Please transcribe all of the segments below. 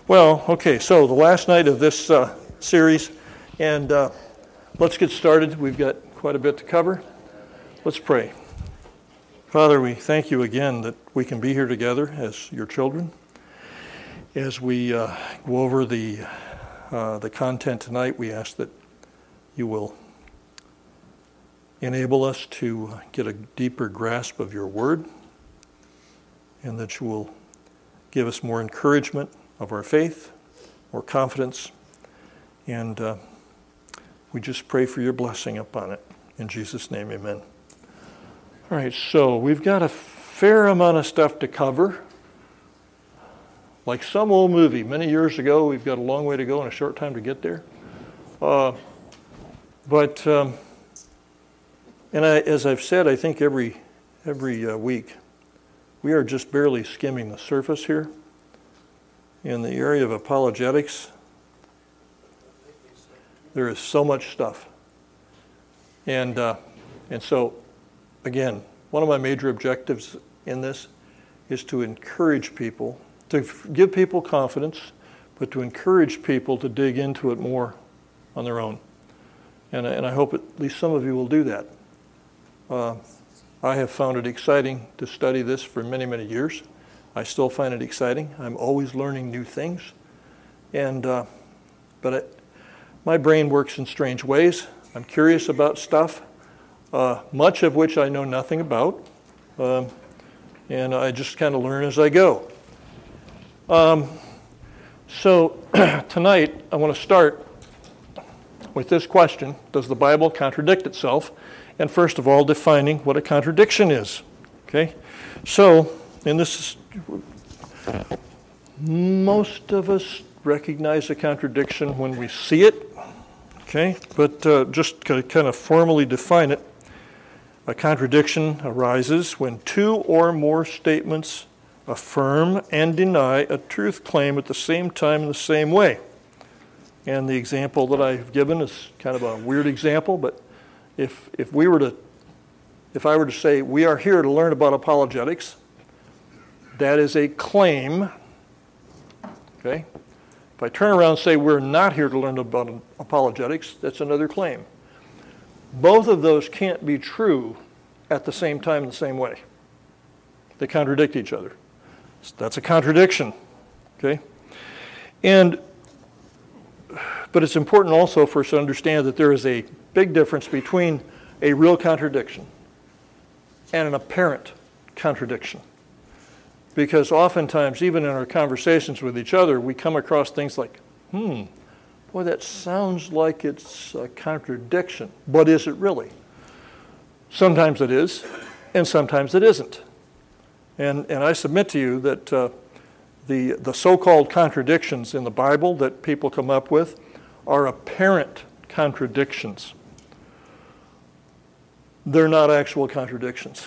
Well, okay, so the last night of this series, and let's get started. We've got quite a bit to cover. Let's pray. Father, we thank you again that we can be here together as your children. As we go over the content tonight, we ask that you will enable us to get a deeper grasp of your word, and that you will give us more encouragement of our faith, more confidence, and we just pray for your blessing upon it. In Jesus' name, amen. All right, so we've got a fair amount of stuff to cover. Like some old movie, many years ago, we've got a long way to go and a short time to get there. As I've said, I think every week, we are just barely skimming the surface here. In the area of apologetics, there is so much stuff. And so, again, one of my major objectives in this is to encourage people, to give people confidence, but to encourage people to dig into it more on their own. And I hope at least some of you will do that. I have found it exciting to study this for many, many years. I still find it exciting. I'm always learning new things. My brain works in strange ways. I'm curious about stuff, much of which I know nothing about. And I just kind of learn as I go. So tonight, I want to start with this question: does the Bible contradict itself? And first of all, defining what a contradiction is. Okay? So, and this is, most of us recognize a contradiction when we see it. Okay? But just to kind of formally define it, a contradiction arises when two or more statements affirm and deny a truth claim at the same time in the same way. And the example that I've given is kind of a weird example, but if I were to say we are here to learn about apologetics, that is a claim. Okay? If I turn around and say we're not here to learn about apologetics, that's another claim. Both of those can't be true at the same time in the same way. They contradict each other. That's a contradiction. Okay? But it's important also for us to understand that there is a big difference between a real contradiction and an apparent contradiction. Because oftentimes, even in our conversations with each other, we come across things like, boy, that sounds like it's a contradiction. But is it really? Sometimes it is, and sometimes it isn't. And I submit to you that the so-called contradictions in the Bible that people come up with are apparent contradictions. They're not actual contradictions.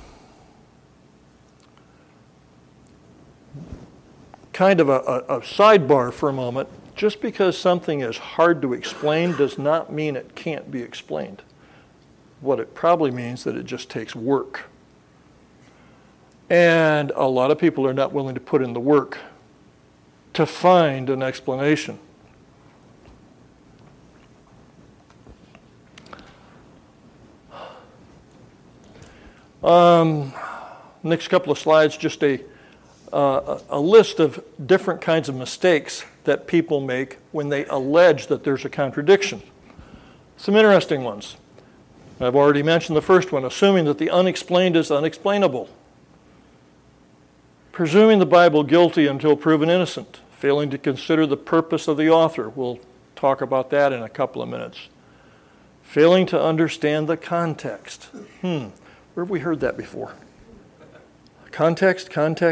Kind of a sidebar for a moment. Just because something is hard to explain does not mean it can't be explained. What it probably means that it just takes work. And a lot of people are not willing to put in the work to find an explanation. Next couple of slides, just a list of different kinds of mistakes that people make when they allege that there's a contradiction. Some interesting ones. I've already mentioned the first one, assuming that the unexplained is unexplainable. Presuming the Bible guilty until proven innocent. Failing to consider the purpose of the author. We'll talk about that in a couple of minutes. Failing to understand the context. Where have we heard that before? Context.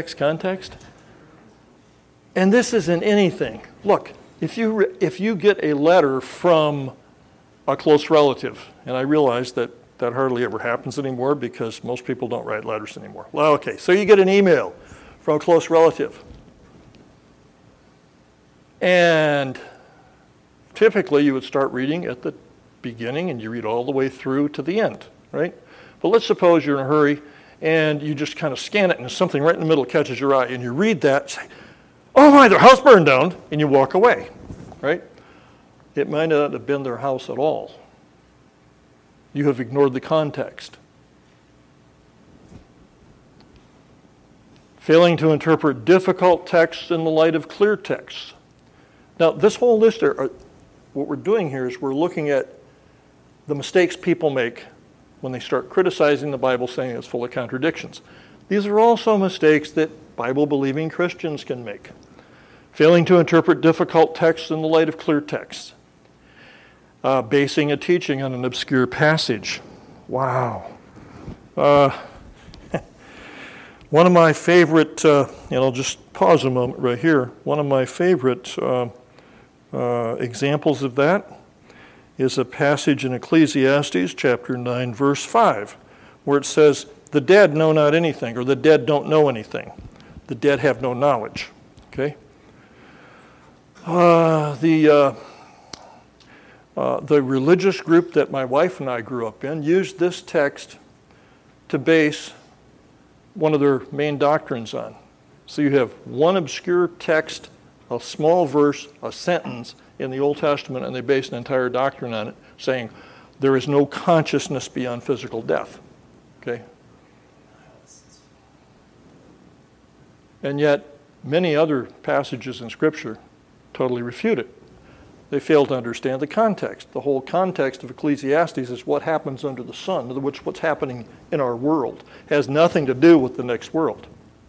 And this is in anything. Look, if you get a letter from a close relative, and I realize that hardly ever happens anymore because most people don't write letters anymore. Well, okay, so you get an email from a close relative. And typically you would start reading at the beginning and you read all the way through to the end, right? But let's suppose you're in a hurry and you just kind of scan it and something right in the middle catches your eye and you read that and say, oh my, their house burned down, and you walk away, right? It might not have been their house at all. You have ignored the context. Failing to interpret difficult texts in the light of clear texts. Now, this whole list, what we're doing here is we're looking at the mistakes people make when they start criticizing the Bible, saying it's full of contradictions. These are also mistakes that Bible-believing Christians can make. Failing to interpret difficult texts in the light of clear texts. Basing a teaching on an obscure passage. Wow. One of my favorite, and I'll just pause a moment right here. One of my favorite examples of that is a passage in Ecclesiastes chapter 9, verse 5, where it says, the dead know not anything, or the dead don't know anything. The dead have no knowledge. Okay? The religious group that my wife and I grew up in used this text to base one of their main doctrines on. So you have one obscure text, a small verse, a sentence in the Old Testament, and they base an entire doctrine on it, saying there is no consciousness beyond physical death. Okay? And yet, many other passages in Scripture totally refute it. They fail to understand the context. The whole context of Ecclesiastes is what happens under the sun, in other words, what's happening in our world. It has nothing to do with the next world.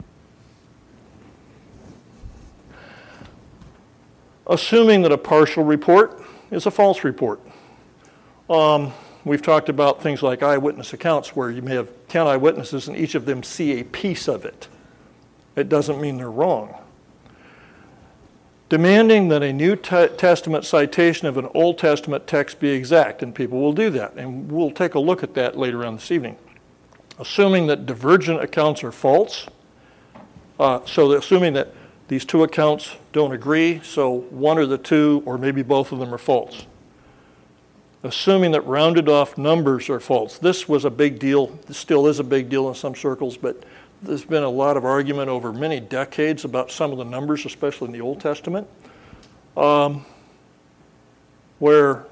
Assuming that a partial report is a false report. We've talked about things like eyewitness accounts where you may have 10 eyewitnesses and each of them see a piece of it. It doesn't mean they're wrong. Demanding that a New Testament citation of an Old Testament text be exact, and people will do that, and we'll take a look at that later on this evening. Assuming that divergent accounts are false, assuming that these two accounts don't agree, so one or the two, or maybe both of them are false. Assuming that rounded off numbers are false. This was a big deal, this still is a big deal in some circles, but there's been a lot of argument over many decades about some of the numbers, especially in the Old Testament, where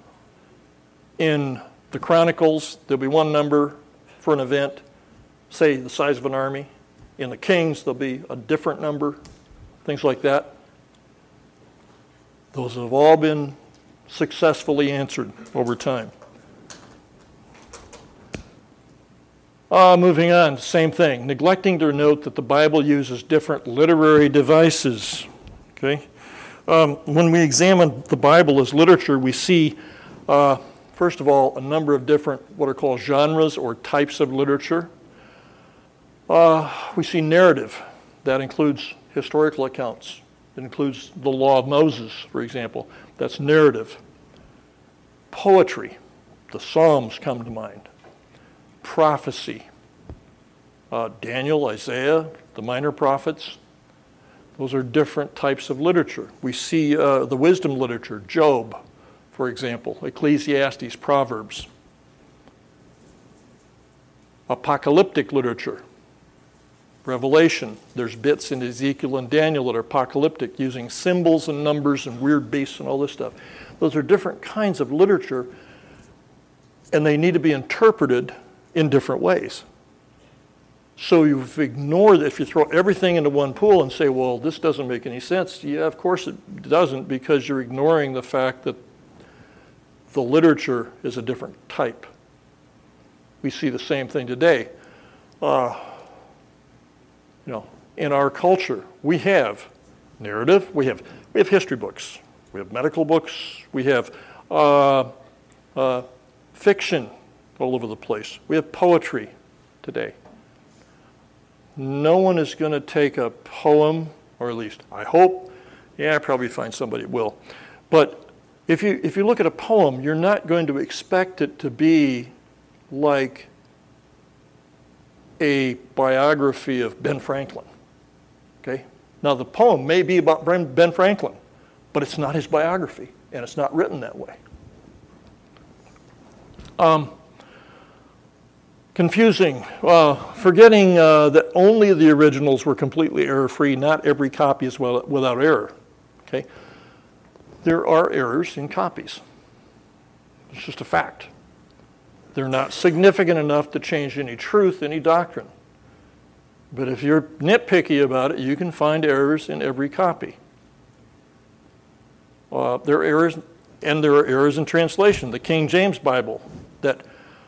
in the Chronicles there'll be one number for an event, say the size of an army. In the Kings there'll be a different number, things like that. Those have all been successfully answered over time. Moving on, same thing. Neglecting to note that the Bible uses different literary devices. Okay, when we examine the Bible as literature, we see, first of all, a number of different what are called genres or types of literature. We see narrative. That includes historical accounts. It includes the Law of Moses, for example. That's narrative. Poetry. The Psalms come to mind. Prophecy. Daniel, Isaiah, the minor prophets. Those are different types of literature. We see the wisdom literature, Job, for example, Ecclesiastes, Proverbs. Apocalyptic literature, Revelation. There's bits in Ezekiel and Daniel that are apocalyptic, using symbols and numbers and weird beasts and all this stuff. Those are different kinds of literature, and they need to be interpreted in different ways. So you've ignored, if you throw everything into one pool and say, well, this doesn't make any sense. Yeah, of course it doesn't, because you're ignoring the fact that the literature is a different type. We see the same thing today. In our culture, we have narrative, we have history books, we have medical books, we have fiction all over the place. We have poetry today. No one is going to take a poem, or at least I hope, I probably find somebody will. But if you look at a poem, you're not going to expect it to be like a biography of Ben Franklin. Okay? Now the poem may be about Ben Franklin, but it's not his biography, and it's not written that way. Confusing. Forgetting that only the originals were completely error-free. Not every copy is without error. Okay? There are errors in copies. It's just a fact. They're not significant enough to change any truth, any doctrine. But if you're nitpicky about it, you can find errors in every copy. There are errors, and there are errors in translation. The King James Bible, that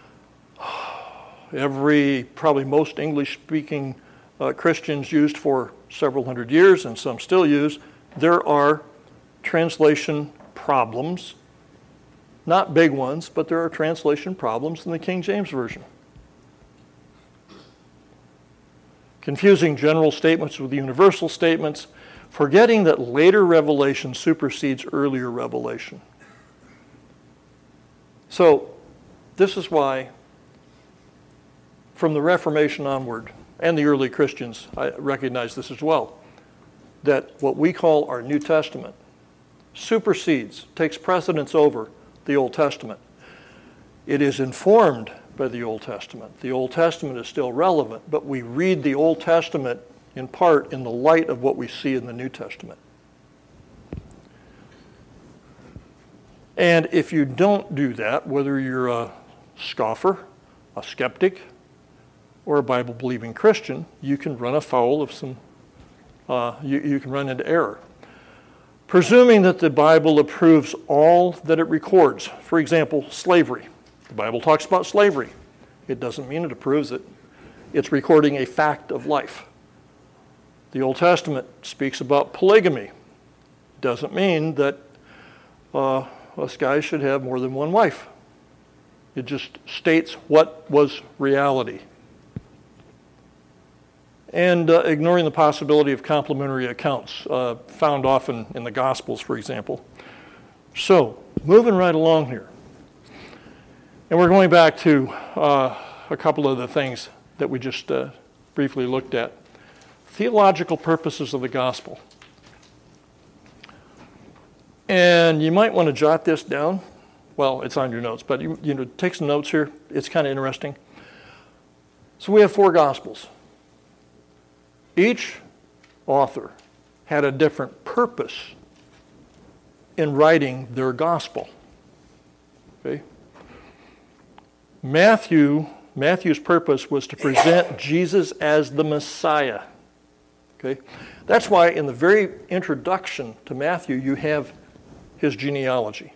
probably most English-speaking Christians used for several hundred years, and some still use, there are translation problems. Not big ones, but there are translation problems in the King James Version. Confusing general statements with universal statements, forgetting that later revelation supersedes earlier revelation. So, this is why, from the Reformation onward, and the early Christians, I recognize this as well, that what we call our New Testament supersedes, takes precedence over the Old Testament. It is informed by the Old Testament. The Old Testament is still relevant, but we read the Old Testament in part in the light of what we see in the New Testament. And if you don't do that, whether you're a scoffer, a skeptic, or a Bible-believing Christian, you can run afoul of some, you can run into error. Presuming that the Bible approves all that it records. For example, slavery. The Bible talks about slavery. It doesn't mean it approves it. It's recording a fact of life. The Old Testament speaks about polygamy. Doesn't mean that us guys should have more than one wife. It just states what was reality. And ignoring the possibility of complementary accounts, found often in the Gospels, for example. So, moving right along here. And we're going back to a couple of the things that we just briefly looked at. Theological purposes of the gospel. And you might want to jot this down. Well, it's on your notes, but you take some notes here. It's kind of interesting. So we have 4 gospels. Each author had a different purpose in writing their gospel. Okay? Matthew's purpose was to present Jesus as the Messiah. Okay? That's why in the very introduction to Matthew you have his genealogy.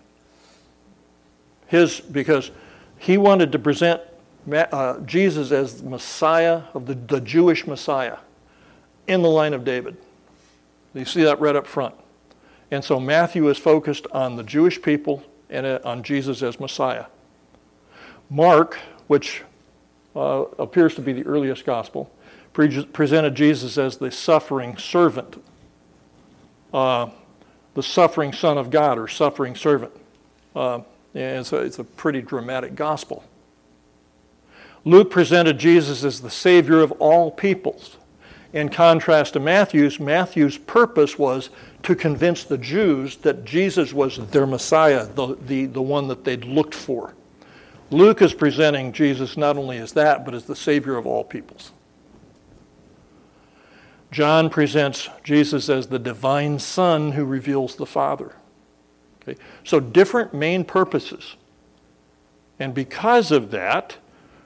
Because he wanted to present Jesus as the Messiah, of the Jewish Messiah, in the line of David. You see that right up front. And so Matthew is focused on the Jewish people and on Jesus as Messiah. Mark, which appears to be the earliest gospel, presented Jesus as the suffering servant, the suffering Son of God, or suffering servant. And so it's a pretty dramatic gospel. Luke presented Jesus as the Savior of all peoples. In contrast to Matthew's purpose was to convince the Jews that Jesus was their Messiah, the one that they'd looked for. Luke is presenting Jesus not only as that, but as the Savior of all peoples. John presents Jesus as the divine Son who reveals the Father. Okay? So different main purposes. And because of that,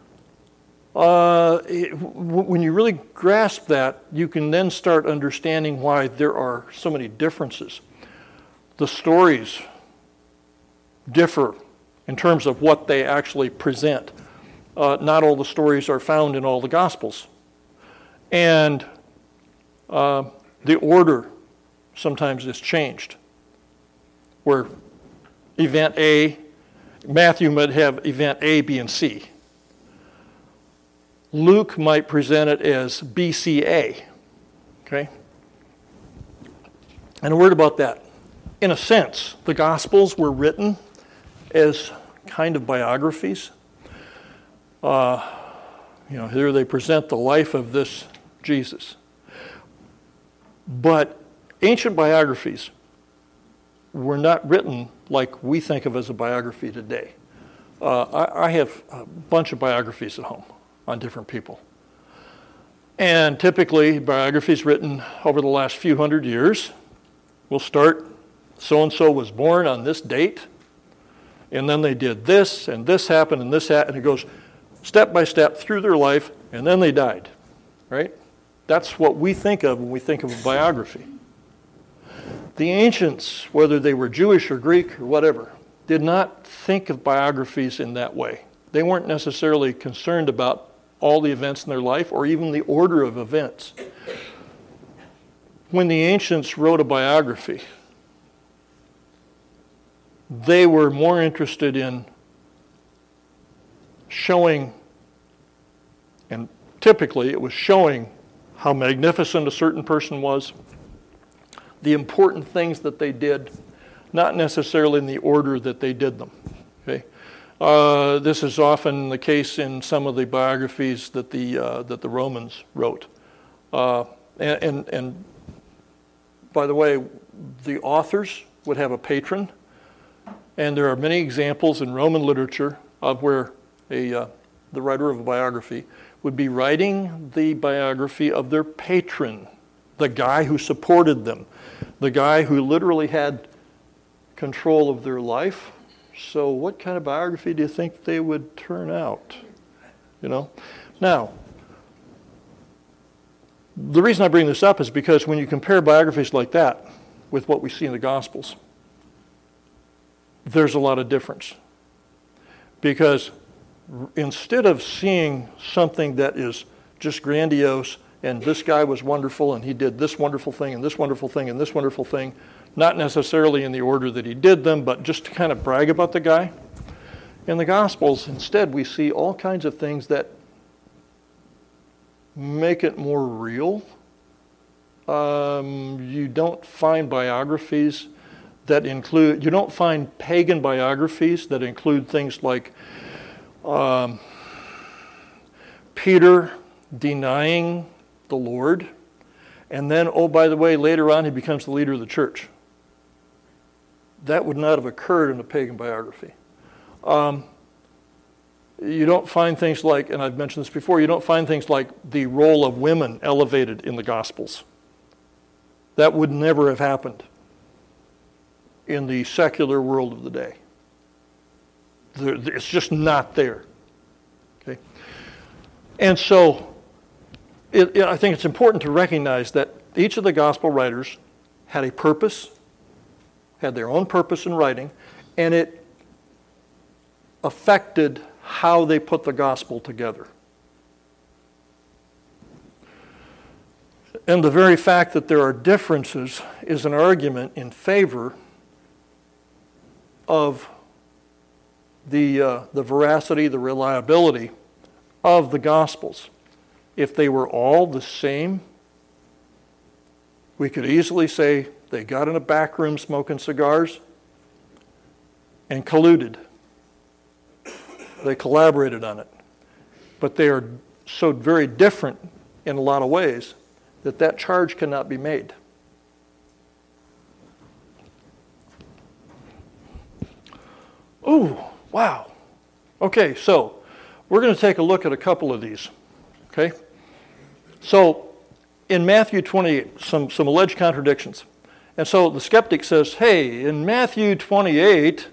when you really grasp that, you can then start understanding why there are so many differences. The stories differ in terms of what they actually present. Not all the stories are found in all the Gospels. And the order sometimes is changed. Where event A, Matthew might have event A, B, and C. Luke might present it as BCA, okay? And a word about that. In a sense, the Gospels were written as kind of biographies. Here they present the life of this Jesus. But ancient biographies were not written like we think of as a biography today. I have a bunch of biographies at home. on different people. And typically, biographies written over the last few hundred years will start, so-and-so was born on this date, and then they did this, and this happened, and this happened, and it goes step by step through their life, and then they died, right? That's what we think of when we think of a biography. The ancients, whether they were Jewish or Greek or whatever, did not think of biographies in that way. They weren't necessarily concerned about all the events in their life or even the order of events. When the ancients wrote a biography, they were more interested in showing, and typically it was showing how magnificent a certain person was, the important things that they did, not necessarily in the order that they did them. Okay? This is often the case in some of the biographies that the Romans wrote. And by the way, the authors would have a patron, and there are many examples in Roman literature of where the writer of a biography would be writing the biography of their patron, the guy who supported them, the guy who literally had control of their life. So what kind of biography do you think they would turn out? You know? Now, the reason I bring this up is because when you compare biographies like that with what we see in the Gospels, there's a lot of difference. Because instead of seeing something that is just grandiose, and this guy was wonderful, and he did this wonderful thing, and this wonderful thing, and this wonderful thing, not necessarily in the order that he did them, but just to kind of brag about the guy. In the Gospels, instead, we see all kinds of things that make it more real. You don't find biographies that include, you don't find pagan biographies that include things like Peter denying the Lord, and then, oh, by the way, later on he becomes the leader of the church. That would not have occurred in a pagan biography. You don't find things like, and I've mentioned this before, you don't find things like the role of women elevated in the Gospels. That would never have happened in the secular world of the day. It's just not there. Okay? And so I think it's important to recognize that each of the gospel writers had a purpose, had their own purpose in writing, and it affected how they put the gospel together. And the very fact that there are differences is an argument in favor of the veracity, the reliability of the Gospels. If they were all the same, we could easily say they got in a back room smoking cigars and colluded. They collaborated on it. But they are so very different in a lot of ways that that charge cannot be made. Ooh, wow. Okay, so we're going to take a look at a couple of these. Okay? So in Matthew 28, some alleged contradictions. And so the skeptic says, hey, in Matthew 28,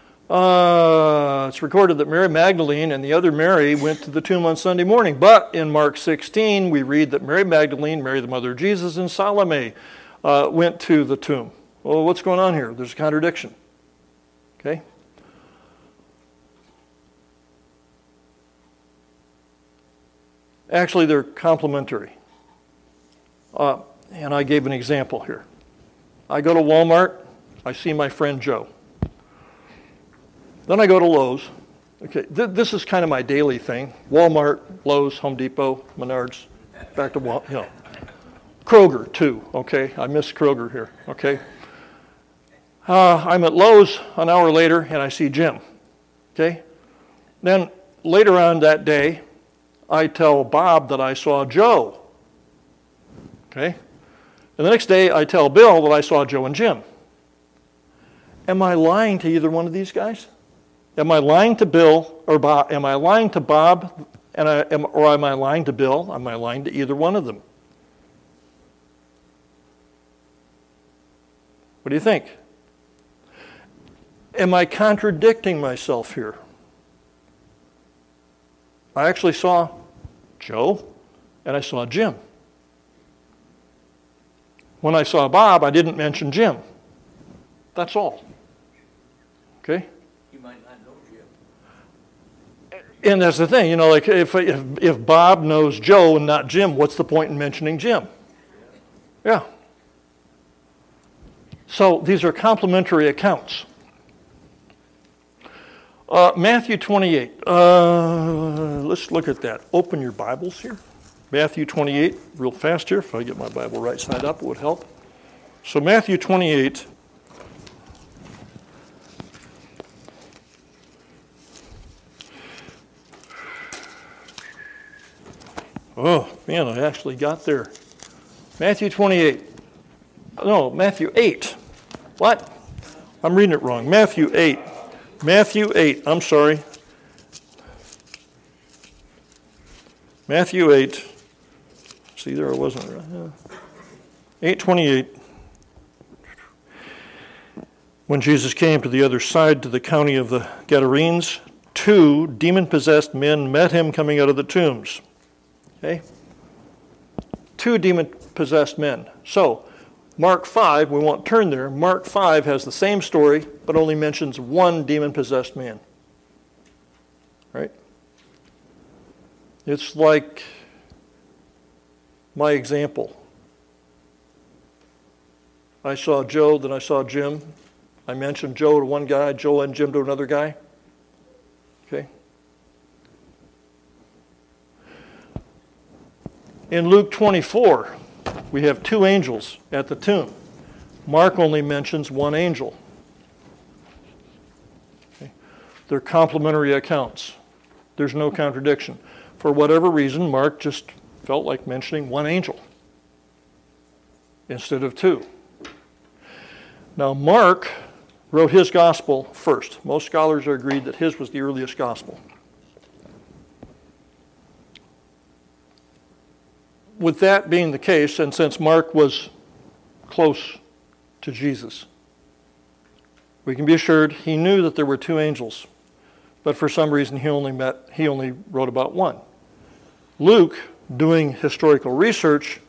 it's recorded that Mary Magdalene and the other Mary went to the tomb on Sunday morning. But in Mark 16, we read that Mary Magdalene, Mary the mother of Jesus, and Salome went to the tomb. Well, what's going on here? There's a contradiction. Okay? Actually, they're complementary. And I gave an example here. I go to Walmart, I see my friend Joe. Then I go to Lowe's. Okay, this is kind of my daily thing. Walmart, Lowe's, Home Depot, Menards, back to Walmart, you know. Kroger, too, okay? I miss Kroger here, okay? I'm at Lowe's an hour later, and I see Jim, okay? Then later on that day, I tell Bob that I saw Joe, okay? And the next day, I tell Bill that I saw Joe and Jim. Am I lying to either one of these guys? Am I lying to Bill or Bob? Am I lying to Bob? Or am I lying to Bill? Am I lying to either one of them? What do you think? Am I contradicting myself here? I actually saw Joe and I saw Jim. When I saw Bob, I didn't mention Jim. That's all. Okay? You might not know Jim. And that's the thing, like if Bob knows Joe and not Jim, what's the point in mentioning Jim? Yeah. So these are complementary accounts. Matthew 28. Let's look at that. Open your Bibles here. Matthew 28, real fast here. If I get my Bible right side up, it would help. So Matthew 28. Oh, man, I actually got there. Matthew 28. No, Matthew 8. What? I'm reading it wrong. Matthew 8. Matthew 8. I'm sorry. Matthew 8. See, there I wasn't. 8:28. When Jesus came to the other side, to the county of the Gadarenes, 2 demon-possessed men met him coming out of the tombs. Okay? 2 demon-possessed men. So, Mark 5, we won't turn there. Mark 5 has the same story, but only mentions 1 demon-possessed man. Right? It's like my example. I saw Joe, then I saw Jim. I mentioned Joe to one guy, Joe and Jim to another guy. Okay? In Luke 24, we have 2 angels at the tomb. Mark only mentions 1 angel. Okay? They're complementary accounts. There's no contradiction. For whatever reason, Mark just felt like mentioning 1 angel instead of 2. Now, Mark wrote his gospel first. Most scholars are agreed that his was the earliest gospel. With that being the case, and since Mark was close to Jesus, we can be assured he knew that there were 2 angels, but for some reason he only wrote about 1. Luke, doing historical research,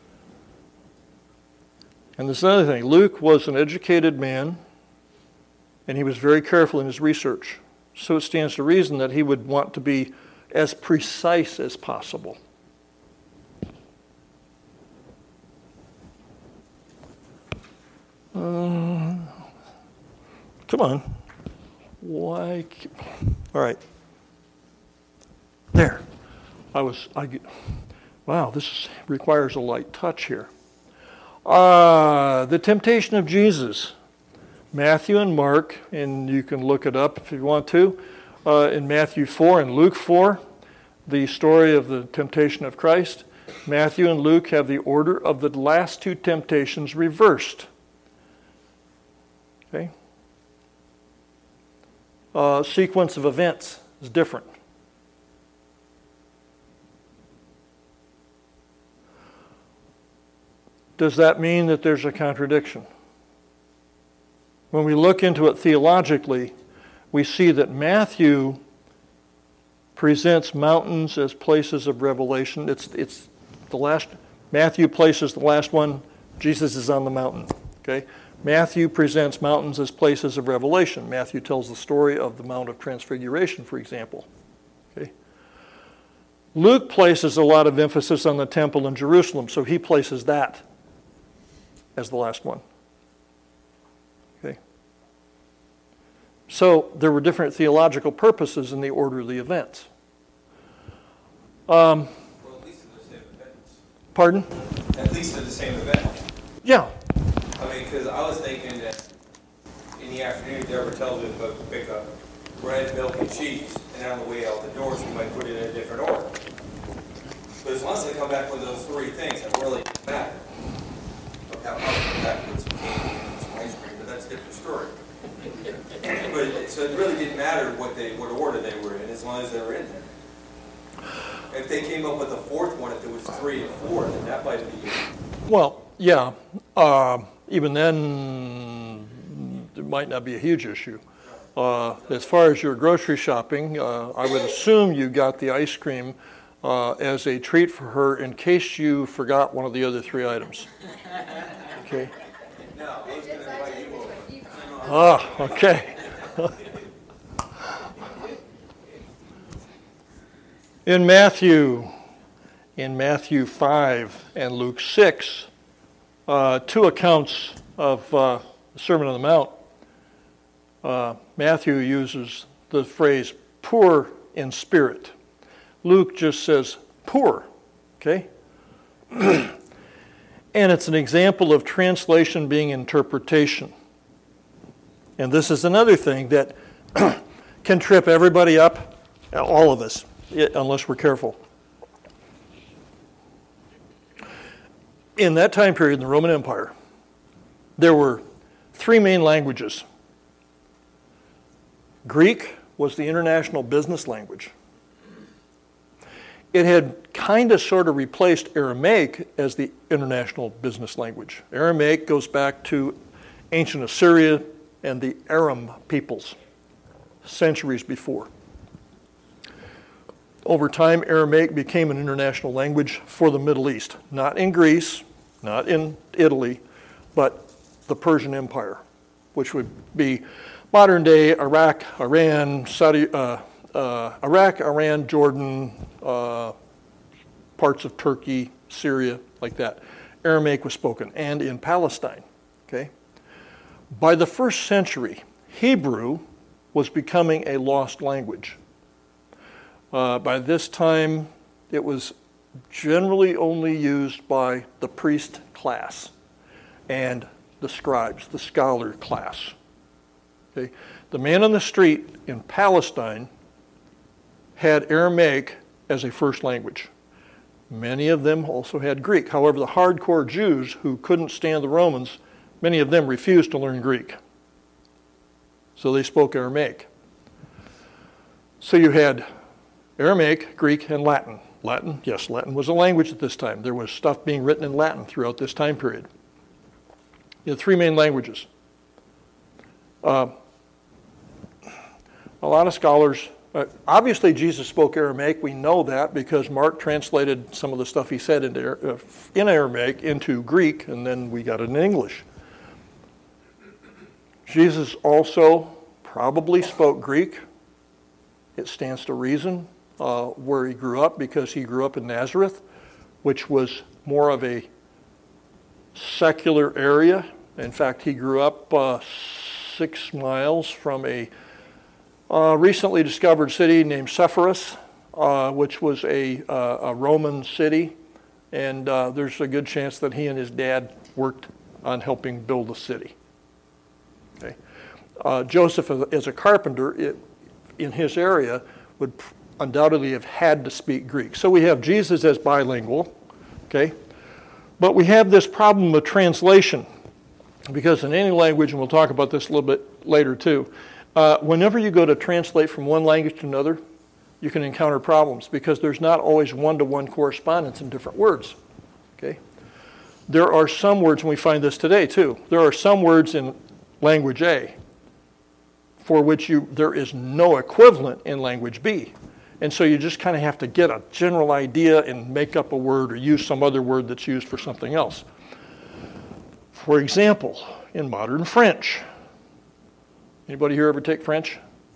and this is another thing, Luke was an educated man, and he was very careful in his research. So it stands to reason that he would want to be as precise as possible. Come on. Why? All right. There. Wow, this requires a light touch here. The temptation of Jesus. Matthew and Mark, and you can look it up if you want to, in Matthew 4 and Luke 4, the story of the temptation of Christ. Matthew and Luke have the order of the last 2 temptations reversed. Okay? Sequence of events is different. Does that mean that there's a contradiction? When we look into it theologically, we see that Matthew presents mountains as places of revelation. It's the last. Matthew places the last one. Jesus is on the mountain. Okay. Matthew presents mountains as places of revelation. Matthew tells the story of the Mount of Transfiguration, for example. Okay. Luke places a lot of emphasis on the temple in Jerusalem, so he places that as the last one. Okay. So there were different theological purposes in the order of the events. Well, at least they're the same events. Pardon? At least they're the same event. Yeah. I mean, because I was thinking that in the afternoon, Deborah tells me to pick up bread, milk, and cheese, and on the way out the door, she might put it in a different order. But as long as they come back with those 3 things, it really doesn't matter. Look how come back with some candy and some ice cream, but that's a different story. So it really didn't matter what order they were in, as long as they were in there. If they came up with a fourth one, if there was 3 and 4, then that might be. Well, yeah. Even then, it might not be a huge issue. As far as your grocery shopping, I would assume you got the ice cream as a treat for her in case you forgot one of the other 3 items. Okay. No, I was going to invite you over. Okay. In Matthew 5 and Luke 6, 2 accounts of the Sermon on the Mount, Matthew uses the phrase poor in spirit. Luke just says poor, okay? And it's an example of translation being interpretation. And this is another thing that can trip everybody up, all of us, unless we're careful. In that time period in the Roman Empire, there were 3 main languages. Greek was the international business language. It had kind of sort of replaced Aramaic as the international business language. Aramaic goes back to ancient Assyria and the Aram peoples, centuries before. Over time, Aramaic became an international language for the Middle East, not in Greece, not in Italy, but the Persian Empire, which would be modern-day Iraq, Iran, Jordan, parts of Turkey, Syria, like that. Aramaic was spoken, and in Palestine. Okay. By the 1st century, Hebrew was becoming a lost language. By this time, it was generally only used by the priest class and the scribes, the scholar class. Okay? The man on the street in Palestine had Aramaic as a first language. Many of them also had Greek. However, the hardcore Jews who couldn't stand the Romans, many of them refused to learn Greek. So they spoke Aramaic. So you had Aramaic, Greek, and Latin. Latin, yes, Latin was a language at this time. There was stuff being written in Latin throughout this time period. You had 3 main languages. A lot of scholars, obviously Jesus spoke Aramaic. We know that because Mark translated some of the stuff he said in Aramaic into Greek, and then we got it in English. Jesus also probably spoke Greek. It stands to reason where he grew up, because he grew up in Nazareth, which was more of a secular area. In fact, he grew up 6 miles from a recently discovered city named Sepphoris, which was a Roman city, and there's a good chance that he and his dad worked on helping build the city. Okay. Joseph, as a carpenter in his area, would undoubtedly have had to speak Greek. So we have Jesus as bilingual, okay? But we have this problem of translation, because in any language, and we'll talk about this a little bit later too, whenever you go to translate from one language to another, you can encounter problems because there's not always one-to-one correspondence in different words, okay? There are some words, and we find this today too, there are some words in language A for which there is no equivalent in language B. And so you just kind of have to get a general idea and make up a word or use some other word that's used for something else. For example, in modern French. Anybody here ever take French?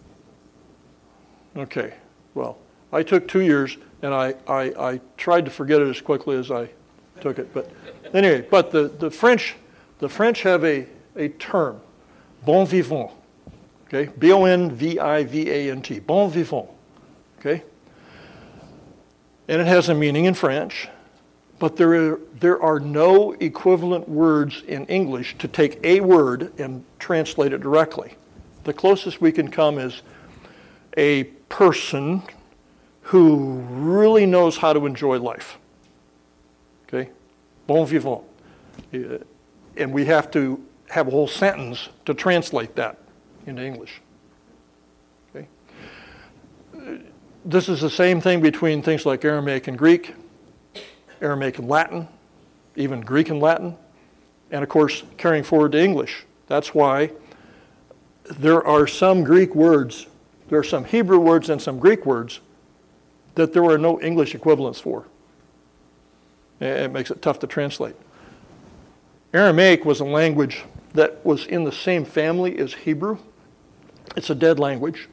Okay, well, I took 2 years, and I tried to forget it as quickly as I took it. But anyway, but the French have a term, bon vivant. Okay, B-O-N-V-I-V-A-N-T, bon vivant. Okay? And it has a meaning in French, but there are no equivalent words in English to take a word and translate it directly. The closest we can come is a person who really knows how to enjoy life. Okay? Bon vivant. And we have to have a whole sentence to translate that into English. Okay? This is the same thing between things like Aramaic and Greek, Aramaic and Latin, even Greek and Latin, and of course carrying forward to English. That's why there are some Greek words, there are some Hebrew words and some Greek words that there are no English equivalents for. It makes it tough to translate. Aramaic was a language that was in the same family as Hebrew. It's a dead language.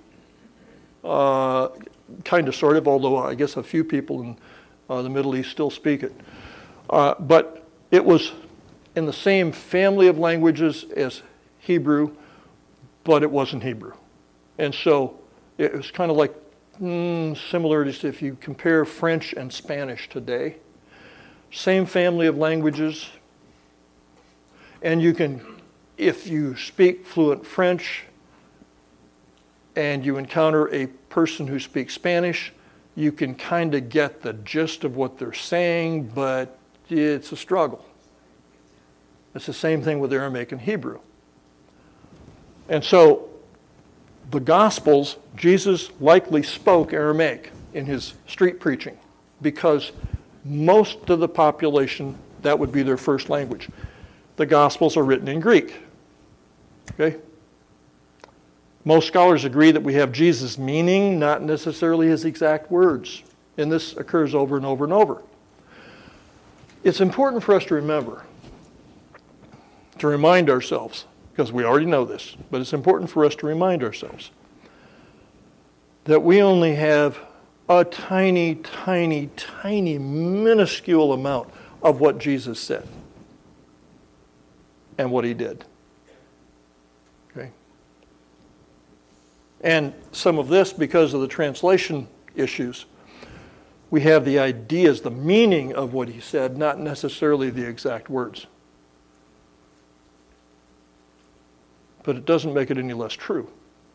Kind of, sort of, although I guess a few people in the Middle East still speak it. But it was in the same family of languages as Hebrew, but it wasn't Hebrew. And so it was kind of like similar to if you compare French and Spanish today. Same family of languages. And you can, if you speak fluent French and you encounter a person who speaks Spanish, you can kind of get the gist of what they're saying, but it's a struggle. It's the same thing with Aramaic and Hebrew. And so the Gospels, Jesus likely spoke Aramaic in his street preaching because most of the population, that would be their first language. The Gospels are written in Greek. Okay? Most scholars agree that we have Jesus' meaning, not necessarily his exact words. And this occurs over and over and over. It's important for us to remember, to remind ourselves, because we already know this, but it's important for us to remind ourselves that we only have a tiny, tiny, tiny, minuscule amount of what Jesus said and what he did. Okay? And some of this, because of the translation issues, we have the ideas, the meaning of what he said, not necessarily the exact words. But it doesn't make it any less true.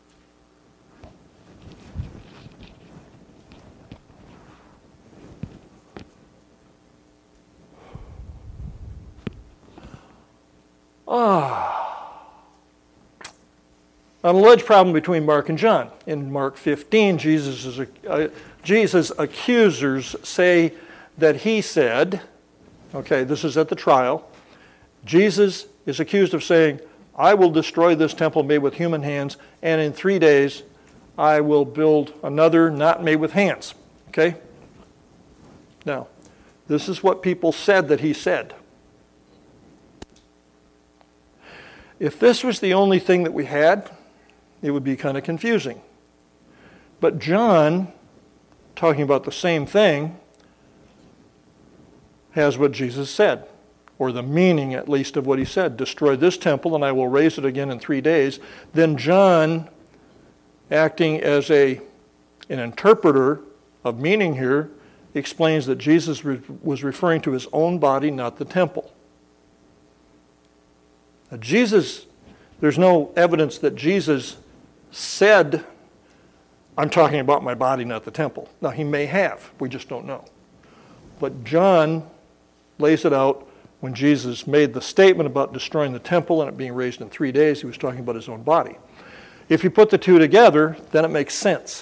An alleged problem between Mark and John. In Mark 15, Jesus' accusers say that he said, okay, this is at the trial, Jesus is accused of saying, I will destroy this temple made with human hands, and in 3 days I will build another not made with hands. Okay? Now, this is what people said that he said. If this was the only thing that we had, it would be kind of confusing. But John, talking about the same thing, has what Jesus said, or the meaning at least of what he said. Destroy this temple and I will raise it again in 3 days. Then John, acting as an interpreter of meaning here, explains that Jesus was referring to his own body, not the temple. Now, there's no evidence that Jesus said, I'm talking about my body, not the temple. Now, he may have. We just don't know. But John lays it out when Jesus made the statement about destroying the temple and it being raised in 3 days. He was talking about his own body. If you put the two together, then it makes sense.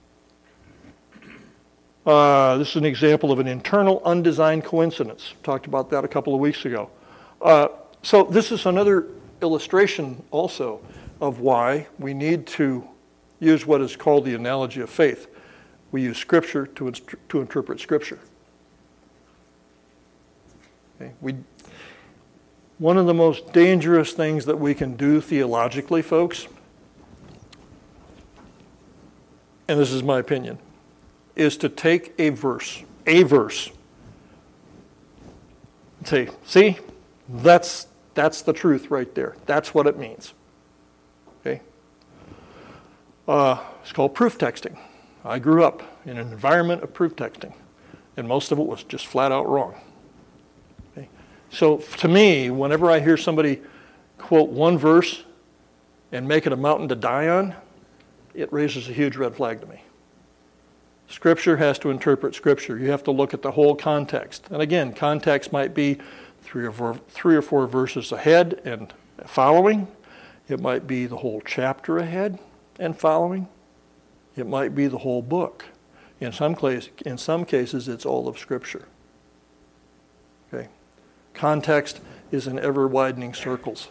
This is an example of an internal undesigned coincidence. Talked about that a couple of weeks ago. So this is another illustration also of why we need to use what is called the analogy of faith. We use Scripture to interpret Scripture. Okay? One of the most dangerous things that we can do theologically, folks, and this is my opinion, is to take a verse, and say, see, that's the truth right there. That's what it means. Okay? It's called proof texting. I grew up in an environment of proof texting, and most of it was just flat out wrong. Okay? So to me, whenever I hear somebody quote one verse and make it a mountain to die on, it raises a huge red flag to me. Scripture has to interpret Scripture. You have to look at the whole context. And again, context might be three or four verses ahead and following. It might be the whole chapter ahead and following. It might be the whole book. In some cases, it's all of Scripture. Okay? Context is in ever-widening circles.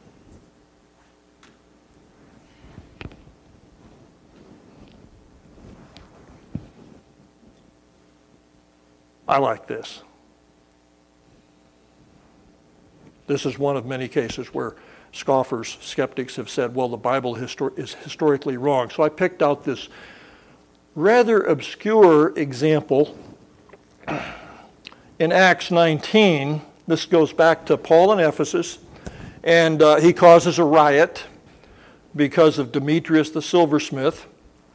I like this. This is one of many cases where scoffers, skeptics have said, well, the Bible is historically wrong. So I picked out this rather obscure example in Acts 19. This goes back to Paul in Ephesus, and he causes a riot because of Demetrius the silversmith.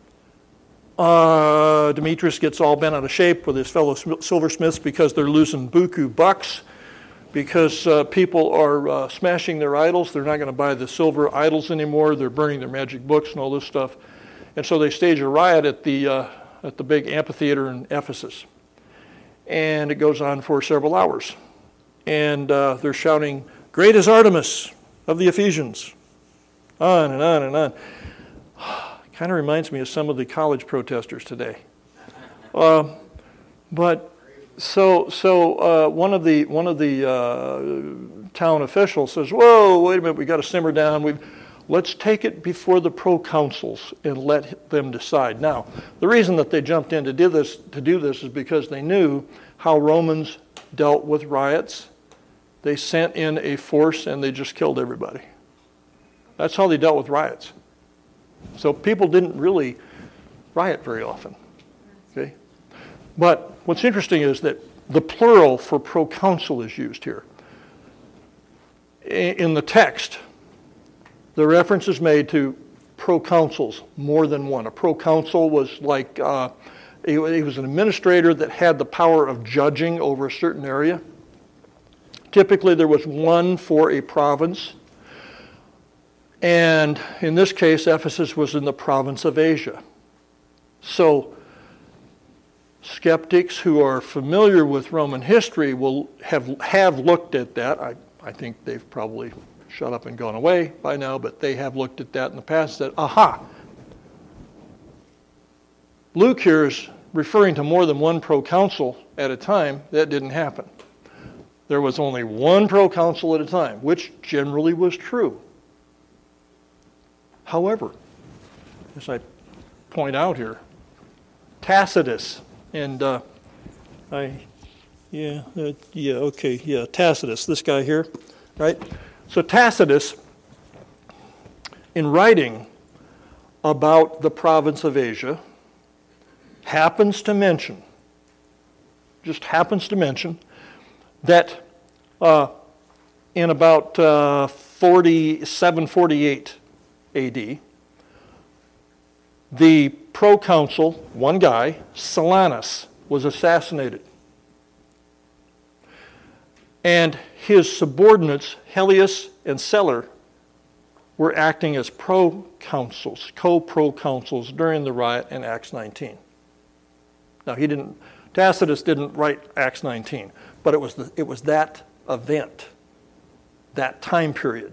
Demetrius gets all bent out of shape with his fellow silversmiths because they're losing buku bucks, because people are smashing their idols. They're not going to buy the silver idols anymore. They're burning their magic books and all this stuff. And so they stage a riot at the big amphitheater in Ephesus. And it goes on for several hours. And they're shouting, "Great is Artemis of the Ephesians." On and on and on. Kind of reminds me of some of the college protesters today. But so one of the town officials says, "Whoa, wait a minute, we got to simmer down. Let's take it before the proconsuls and let them decide." Now, the reason that they jumped in to do this is because they knew how Romans dealt with riots. They sent in a force and they just killed everybody. That's how they dealt with riots. So people didn't really riot very often. Okay? But what's interesting is that the plural for proconsul is used here. In the text, the reference is made to proconsuls, more than one. A proconsul was like, he was an administrator that had the power of judging over a certain area. Typically there was one for a province. And in this case, Ephesus was in the province of Asia. So skeptics who are familiar with Roman history will have looked at that. I think they've probably shut up and gone away by now, but they have looked at that in the past and said, aha, Luke here is referring to more than one proconsul at a time. That didn't happen. There was only one proconsul at a time, which generally was true. Tacitus, as I point out here, Tacitus, and Tacitus, this guy here, right? So Tacitus, in writing about the province of Asia, happens to mention that in about 748 AD, the proconsul, one guy, Silanus, was assassinated. And his subordinates, Helius and Celer, were acting as proconsuls, co-proconsuls during the riot in Acts 19. Now Tacitus didn't write Acts 19, but it was that event, that time period.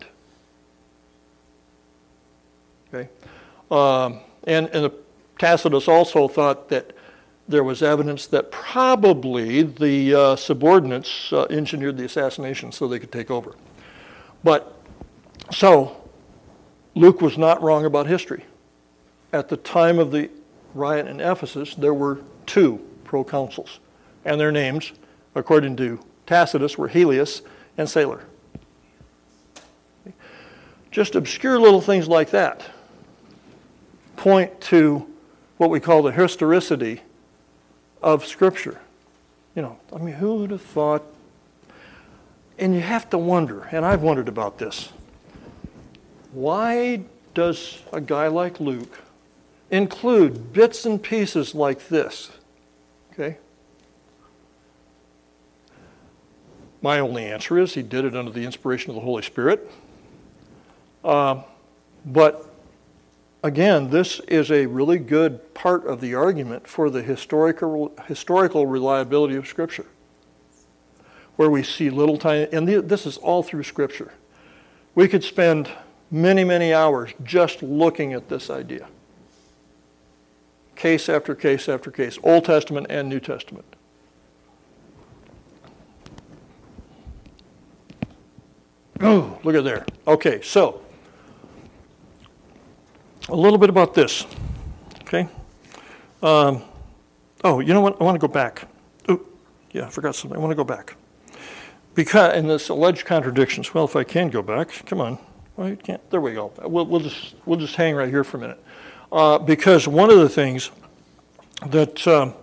Okay, and Tacitus also thought that there was evidence that probably the subordinates engineered the assassination so they could take over. But so Luke was not wrong about history. At the time of the riot in Ephesus, there were two proconsuls, and their names, according to Tacitus, were Helius and Celer. Just obscure little things like that point to what we call the historicity of Scripture. Who would have thought? And you have to wonder, and I've wondered about this. Why does a guy like Luke include bits and pieces like this? Okay? My only answer is he did it under the inspiration of the Holy Spirit. But again, this is a really good part of the argument for the historical reliability of Scripture, where we see little tiny, and this is all through Scripture. We could spend many, many hours just looking at this idea. case after case after case, Old Testament and New Testament. Oh, look at there. Okay, so a little bit about this. Okay. Oh, you know what? I want to go back. Oh, yeah, I forgot something. I want to go back. Because in this alleged contradictions. Well, if I can go back, come on. Well, you can't. There we go. We'll just hang right here for a minute. Because one of the things that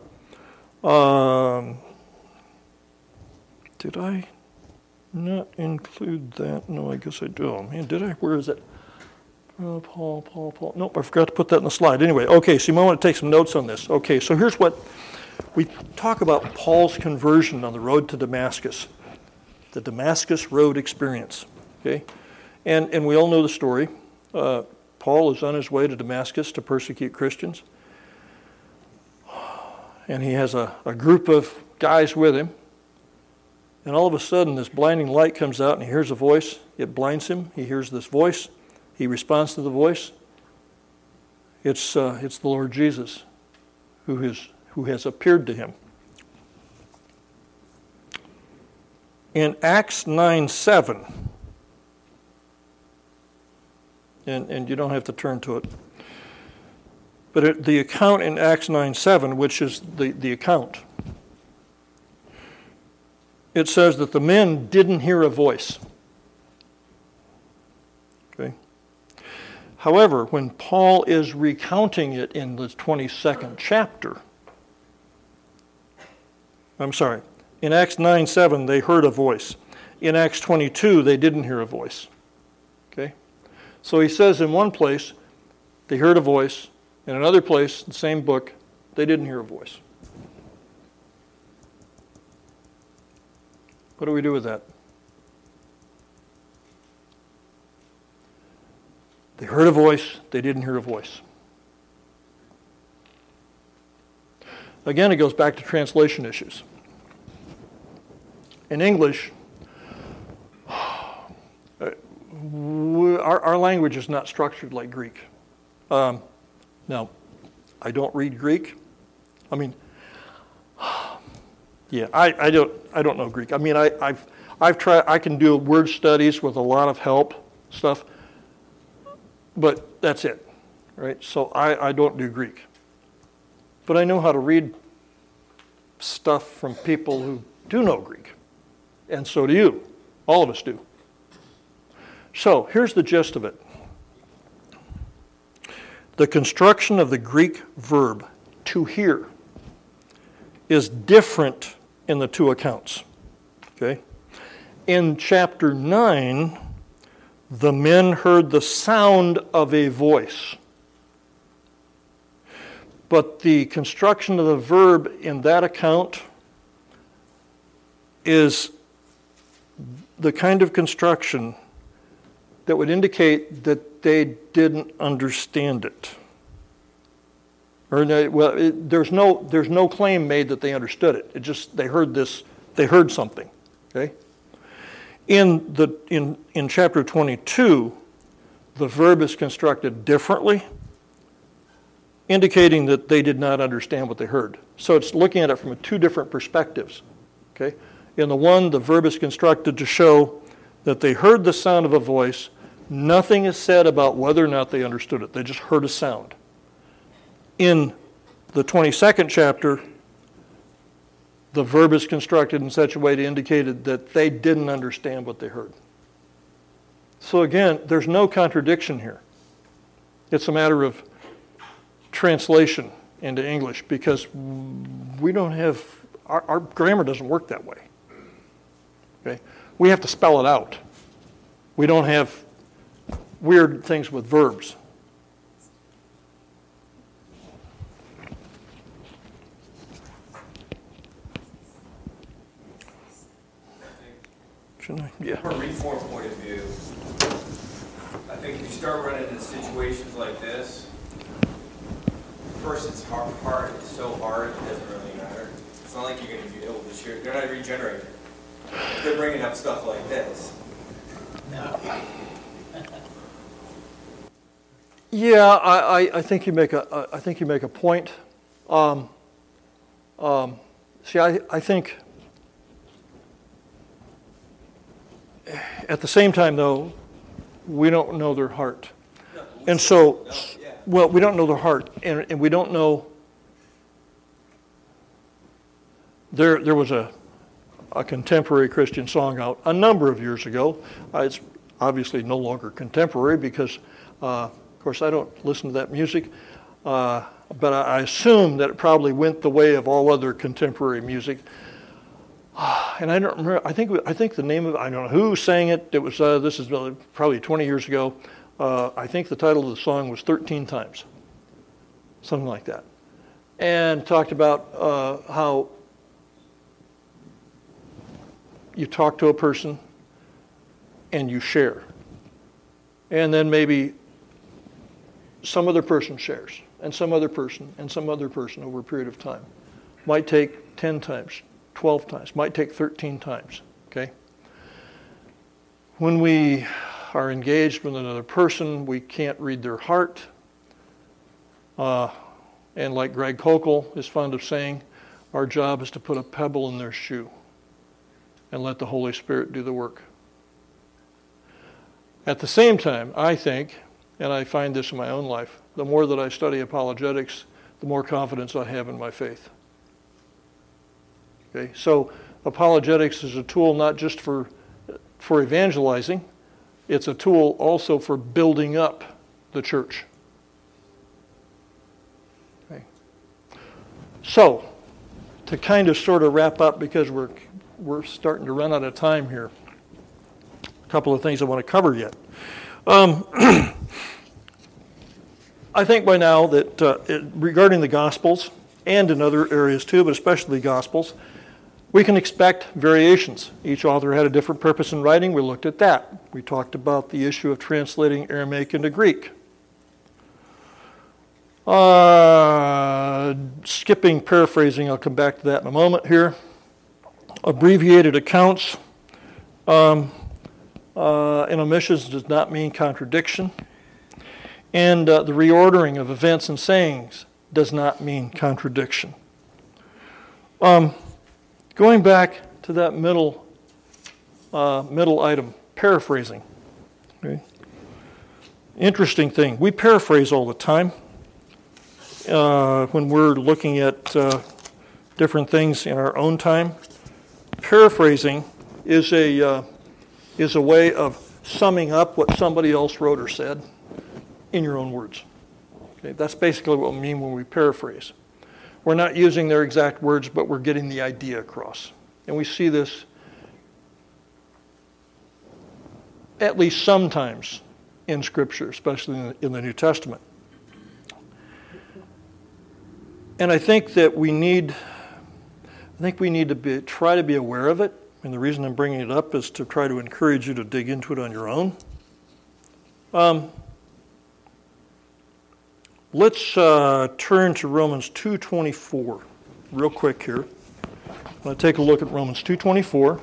did I not include that? No, I guess I do. Oh, man, did I? Where is it? Paul. Nope, I forgot to put that in the slide. Anyway, okay, so you might want to take some notes on this. Okay, so here's what we talk about: Paul's conversion on the road to Damascus, the Damascus Road experience. Okay, and we all know the story. Paul is on his way to Damascus to persecute Christians, and he has a group of guys with him. And all of a sudden, this blinding light comes out, and he hears a voice. It blinds him. He hears this voice. He responds to the voice. It's the Lord Jesus who has appeared to him. In Acts 9:7, and you don't have to turn to it, but the account in Acts 9:7, which is the account, it says that the men didn't hear a voice. Okay. However, when Paul is recounting it in the 22nd chapter, in Acts 9:7 they heard a voice. In Acts 22 they didn't hear a voice. Okay? So he says in one place they heard a voice, in another place, the same book, they didn't hear a voice. What do we do with that? They heard a voice, they didn't hear a voice. Again, it goes back to translation issues. In English, our language is not structured like Greek. Now, I don't read Greek. I mean, yeah, I don't know Greek. I mean, I've tried. I can do word studies with a lot of help stuff, but that's it, right? So I don't do Greek, but I know how to read stuff from people who do know Greek, and so do you. All of us do. So here's the gist of it. The construction of the Greek verb to hear is different in the two accounts. Okay? In chapter 9, the men heard the sound of a voice. But the construction of the verb in that account is the kind of construction that would indicate that they didn't understand it. Or there's no claim made that they understood it. It just they heard something. Okay? In chapter 22, the verb is constructed differently, indicating that they did not understand what they heard. So it's looking at it from two different perspectives. Okay? In the one, the verb is constructed to show that they heard the sound of a voice. Nothing is said about whether or not they understood it. They just heard a sound. In the 22nd chapter, the verb is constructed in such a way to indicate that they didn't understand what they heard. So again, there's no contradiction here. It's a matter of translation into English because we don't have, our grammar doesn't work that way. Okay? We have to spell it out. We don't have weird things with verbs. Yeah. From a reform point of view, I think if you start running into situations like this, first it's hard. It's so hard, it doesn't really matter. It's not like you're going to be able to share. They're not regenerating. They're bringing up stuff like this. Yeah, I think you make a point. See, I think at the same time, though, we don't know their heart. And so, well, we don't know their heart, and we don't know. There was a contemporary Christian song out a number of years ago. It's obviously no longer contemporary because, of course, I don't listen to that music. But I assume that it probably went the way of all other contemporary music. And I don't remember. I think the name of it, I don't know who sang it. It was this is probably 20 years ago. I think the title of the song was 13 Times, something like that, and talked about how you talk to a person and you share, and then maybe some other person shares, and some other person, and some other person over a period of time. Might take 10 times, 12 times, might take 13 times, okay? When we are engaged with another person, we can't read their heart. And like Greg Kokel is fond of saying, our job is to put a pebble in their shoe and let the Holy Spirit do the work. At the same time, I think, and I find this in my own life, the more that I study apologetics, the more confidence I have in my faith. Okay, so apologetics is a tool not just for evangelizing, it's a tool also for building up the church. Okay. So, to kind of sort of wrap up, because we're starting to run out of time here, a couple of things I want to cover yet. I think by now that regarding the Gospels, and in other areas too, but especially the Gospels, we can expect variations. Each author had a different purpose in writing. We looked at that. We talked about the issue of translating Aramaic into Greek. Skipping paraphrasing, I'll come back to that in a moment here. Abbreviated accounts and omissions does not mean contradiction. And the reordering of events and sayings does not mean contradiction. Going back to that middle item, paraphrasing. Okay. Interesting thing, we paraphrase all the time when we're looking at different things in our own time. Paraphrasing is a way of summing up what somebody else wrote or said in your own words. Okay, that's basically what we mean when we paraphrase. We're not using their exact words, but we're getting the idea across. And we see this at least sometimes in Scripture, especially in the New Testament. And I think that we need to try to be aware of it. And the reason I'm bringing it up is to try to encourage you to dig into it on your own. Let's turn to Romans 2:24 real quick here. I'm going to take a look at Romans 2:24.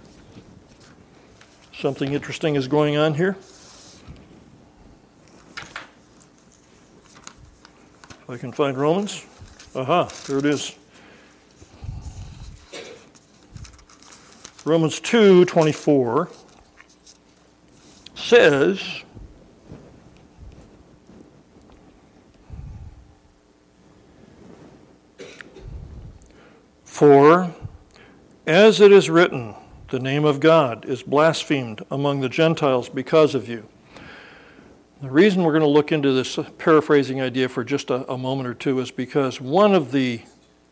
Something interesting is going on here. If I can find Romans. Aha, there it is. Romans 2:24 says, "For as it is written, the name of God is blasphemed among the Gentiles because of you." The reason we're going to look into this paraphrasing idea for just a moment or two is because one of the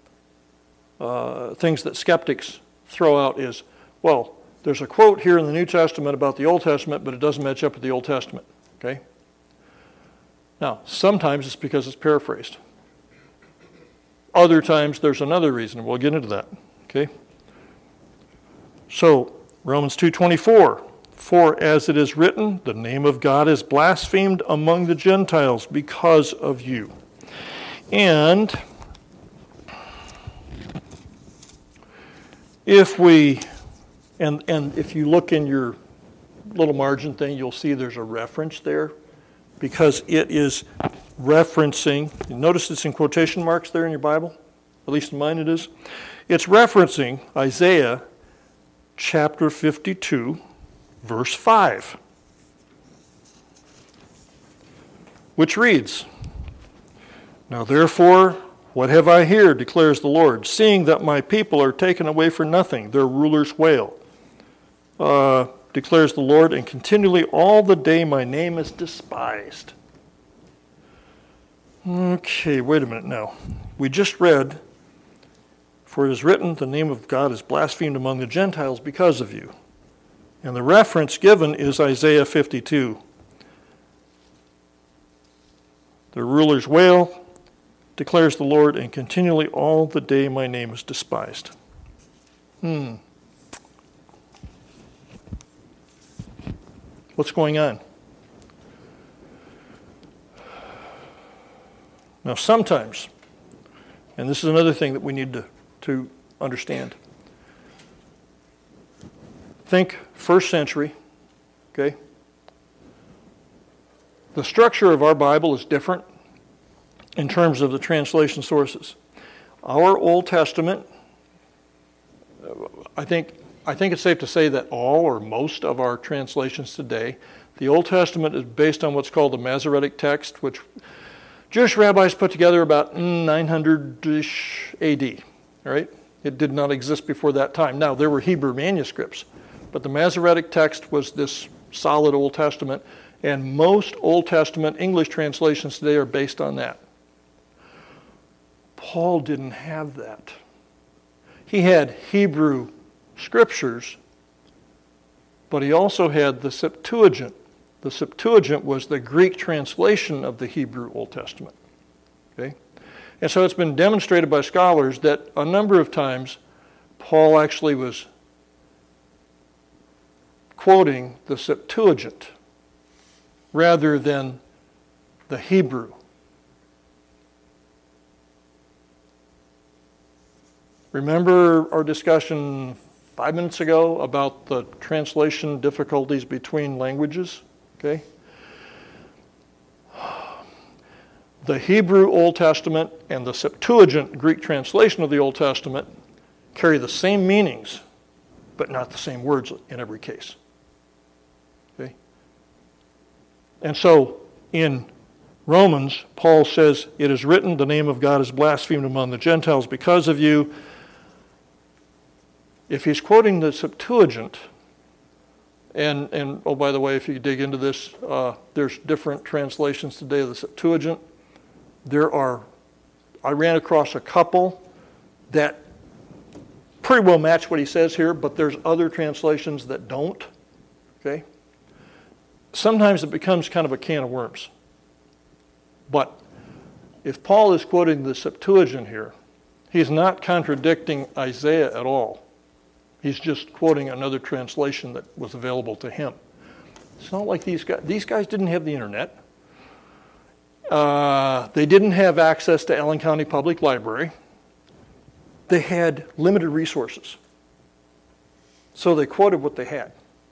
things that skeptics throw out is, well, there's a quote here in the New Testament about the Old Testament, but it doesn't match up with the Old Testament. Okay? Now, sometimes it's because it's paraphrased. Other times there's another reason. We'll get into that. Okay? So, Romans 2:24. "For as it is written, the name of God is blasphemed among the Gentiles because of you." And if if you look in your little margin thing, you'll see there's a reference there because it is referencing, you notice it's in quotation marks there in your Bible? At least in mine it is. It's referencing Isaiah chapter 52, verse 5, which reads, "Now therefore, what have I here, declares the Lord, seeing that my people are taken away for nothing, their rulers wail, declares the Lord, and continually all the day my name is despised." Okay, wait a minute now. We just read, "For it is written, the name of God is blasphemed among the Gentiles because of you." And the reference given is Isaiah 52. "The rulers wail, declares the Lord, and continually all the day my name is despised." What's going on? Now sometimes, and this is another thing that we need to understand. Think first century, okay? The structure of our Bible is different in terms of the translation sources. Our Old Testament, I think it's safe to say that all or most of our translations today, the Old Testament is based on what's called the Masoretic text, which Jewish rabbis put together about 900-ish AD, all right? It did not exist before that time. Now, there were Hebrew manuscripts, but the Masoretic text was this solid Old Testament, and most Old Testament English translations today are based on that. Paul didn't have that. He had Hebrew scriptures, but he also had the Septuagint. The Septuagint was the Greek translation of the Hebrew Old Testament. Okay? And so it's been demonstrated by scholars that a number of times Paul actually was quoting the Septuagint rather than the Hebrew. Remember our discussion 5 minutes ago about the translation difficulties between languages? Okay? The Hebrew Old Testament and the Septuagint Greek translation of the Old Testament carry the same meanings, but not the same words in every case. Okay? And so in Romans, Paul says, "It is written, the name of God is blasphemed among the Gentiles because of you." If he's quoting the Septuagint, and oh, by the way, if you dig into this, there's different translations today of the Septuagint. I ran across a couple that pretty well match what he says here, but there's other translations that don't, okay? Sometimes it becomes kind of a can of worms. But if Paul is quoting the Septuagint here, he's not contradicting Isaiah at all. He's just quoting another translation that was available to him. It's not like these guys didn't have the internet. They didn't have access to Allen County Public Library. They had limited resources. So they quoted what they had.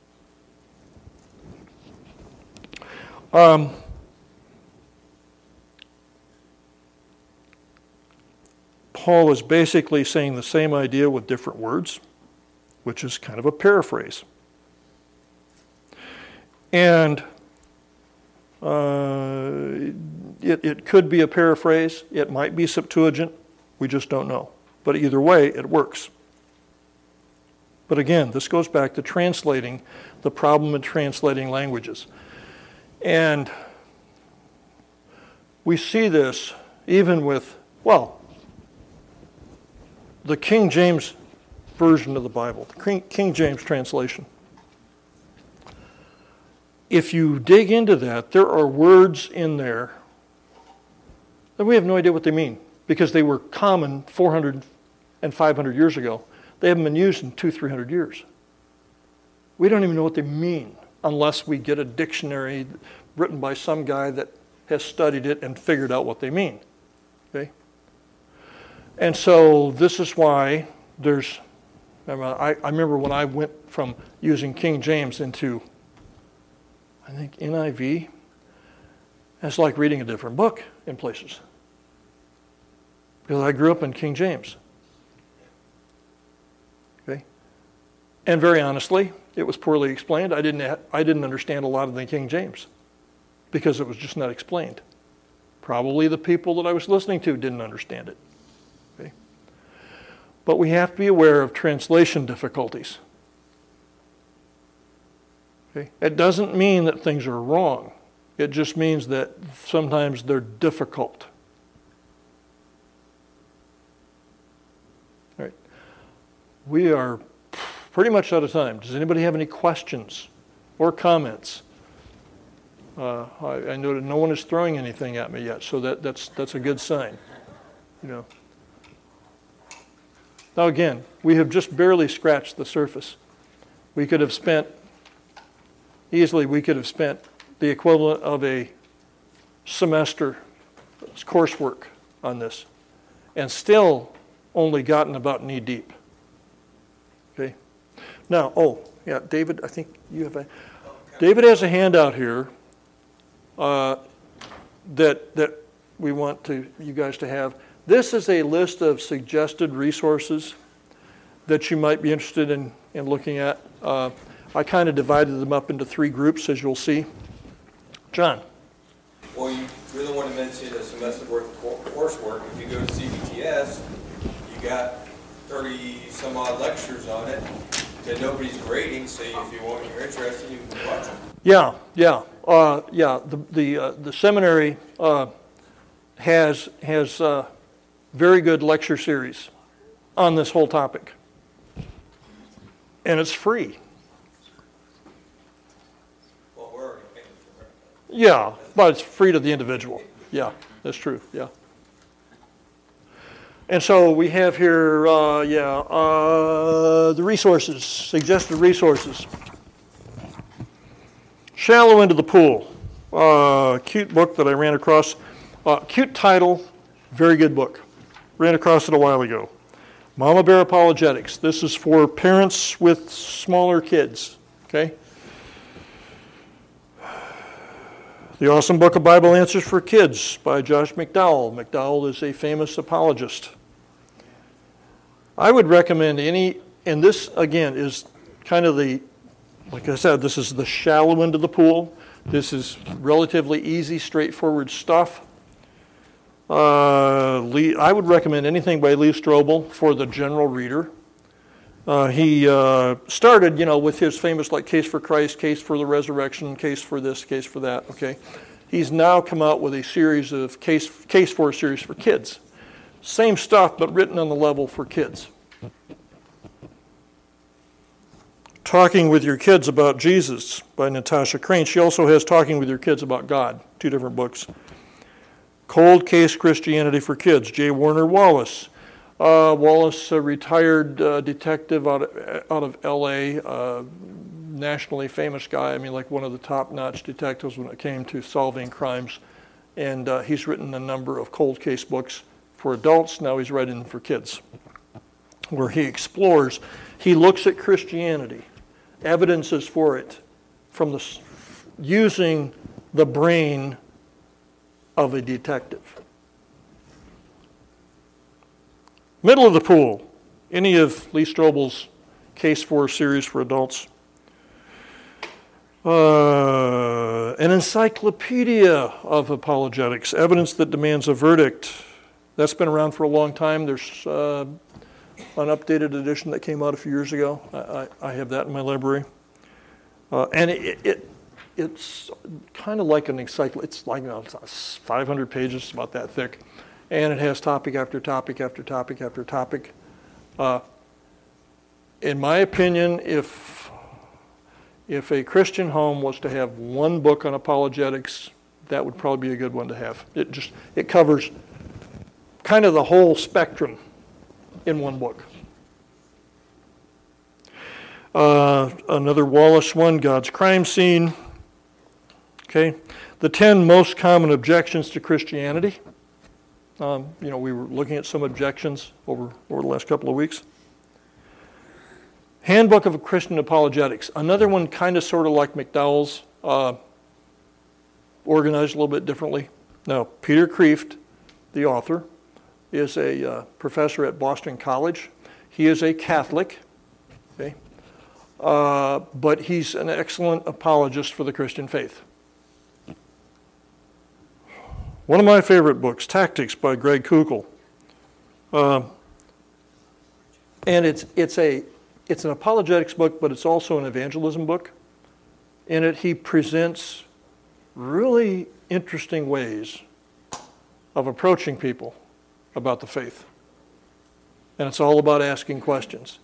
Paul is basically saying the same idea with different words, which is kind of a paraphrase. And it could be a paraphrase. It might be Septuagint. We just don't know. But either way, it works. But again, this goes back to translating, the problem in translating languages. And we see this even with, the King James version of the Bible, the King James translation. If you dig into that, there are words in there that we have no idea what they mean because they were common 400 and 500 years ago. They haven't been used in 200-300 years. We don't even know what they mean unless we get a dictionary written by some guy that has studied it and figured out what they mean. Okay? And so this is why I remember when I went from using King James into, I think, NIV, It's like reading a different book in places. Because I grew up in King James. Okay? And very honestly, it was poorly explained. I didn't understand a lot of the King James because it was just not explained. Probably the people that I was listening to didn't understand it. Okay? But we have to be aware of translation difficulties. Okay? It doesn't mean that things are wrong. It just means that sometimes they're difficult. All right. We are pretty much out of time. Does anybody have any questions or comments? I know that no one is throwing anything at me yet, so that's a good sign. You know. Now again, we have just barely scratched the surface. We could have spent the equivalent of a semester coursework on this, and still only gotten about knee deep. Okay. Now, David, I think you have a. David has a handout here that we want you guys to have. This is a list of suggested resources that you might be interested in looking at. I kind of divided them up into 3 groups, as you'll see. John. Well, you really want to mention a semester worth of coursework. If you go to CBTS, you got 30 some odd lectures on it that nobody's grading, so if you're interested, you can watch them. Yeah. The seminary has very good lecture series on this whole topic, and it's free. Well, we're already paying for it. Yeah, but it's free to the individual. Yeah, that's true. Yeah. And so we have here, the resources, suggested resources. Shallow Into the Pool, cute book that I ran across. Cute title, very good book. Ran across it a while ago. Mama Bear Apologetics. This is for parents with smaller kids, okay? The Awesome Book of Bible Answers for Kids by Josh McDowell. McDowell is a famous apologist. I would recommend and this again is kind of like I said, this is the shallow end of the pool. This is relatively easy, straightforward stuff. I would recommend anything by Lee Strobel for the general reader. He started, with his famous Case for Christ, Case for the Resurrection, Case for this, Case for that. Okay, he's now come out with a series of Case for series for kids. Same stuff, but written on the level for kids. Talking with Your Kids About Jesus by Natasha Crane. She also has Talking with Your Kids About God, 2 different books. Cold Case Christianity for Kids, J. Warner Wallace. Wallace, a retired detective out of L.A., nationally famous guy. One of the top-notch detectives when it came to solving crimes. And he's written a number of cold case books for adults. Now he's writing them for kids, where he looks at Christianity, evidences for it, from using the brain of a detective. Middle of the Pool, any of Lee Strobel's Case for series for adults. An encyclopedia of apologetics, Evidence That Demands a Verdict. That's been around for a long time. There's an updated edition that came out a few years ago. I have that in my library. And it's kind of like an encyclopedia. It's like 500 pages, about that thick. And it has topic after topic after topic after topic. In my opinion, if a Christian home was to have one book on apologetics, that would probably be a good one to have. It covers kind of the whole spectrum in one book. Another Wallace one, God's Crime Scene. Okay, the 10 most common objections to Christianity. We were looking at some objections over the last couple of weeks. Handbook of Christian Apologetics. Another one kind of sort of like McDowell's. organized a little bit differently. Now, Peter Kreeft, the author, is a professor at Boston College. He is a Catholic, okay? But he's an excellent apologist for the Christian faith. One of my favorite books, Tactics by Greg Koukl. And it's an apologetics book, but it's also an evangelism book. In it, he presents really interesting ways of approaching people about the faith. And it's all about asking questions.